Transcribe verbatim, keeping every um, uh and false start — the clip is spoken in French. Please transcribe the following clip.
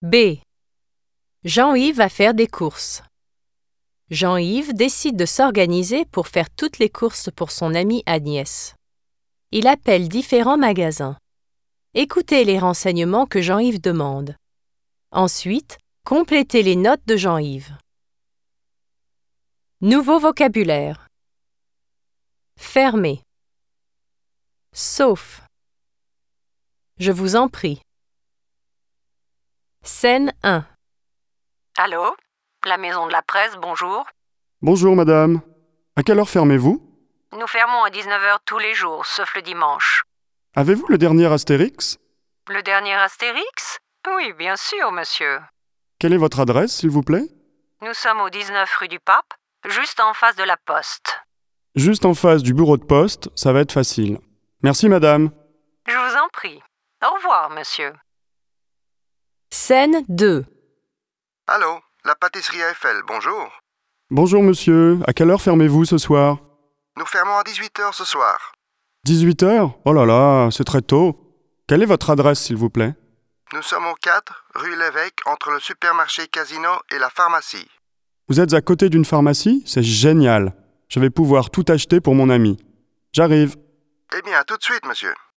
B. Jean-Yves va faire des courses. Jean-Yves décide de s'organiser pour faire toutes les courses pour son amie Agnès. Il appelle différents magasins. Écoutez les renseignements que Jean-Yves demande. Ensuite, complétez les notes de Jean-Yves. Nouveau vocabulaire. Fermé. Sauf. Je vous en prie. Scène un. Allô? La maison de la presse, bonjour. Bonjour madame. À quelle heure fermez-vous? Nous fermons à dix-neuf heures tous les jours, sauf le dimanche. Avez-vous le dernier Astérix? Le dernier Astérix? Oui, bien sûr, monsieur. Quelle est votre adresse, s'il vous plaît? Nous sommes au dix-neuf rue du Pape, juste en face de la poste. Juste en face du bureau de poste, ça va être facile. Merci madame. Je vous en prie. Au revoir, monsieur. Scène deux. Allô, la pâtisserie Eiffel, bonjour. Bonjour monsieur, à quelle heure fermez-vous ce soir? Nous fermons à dix-huit heures ce soir. dix-huit heures? Oh là là, c'est très tôt. Quelle est votre adresse, s'il vous plaît? Nous sommes au quatre, rue Lévesque, entre le supermarché Casino et la pharmacie. Vous êtes à côté d'une pharmacie? C'est génial. Je vais pouvoir tout acheter pour mon ami. J'arrive. Eh bien, à tout de suite, monsieur.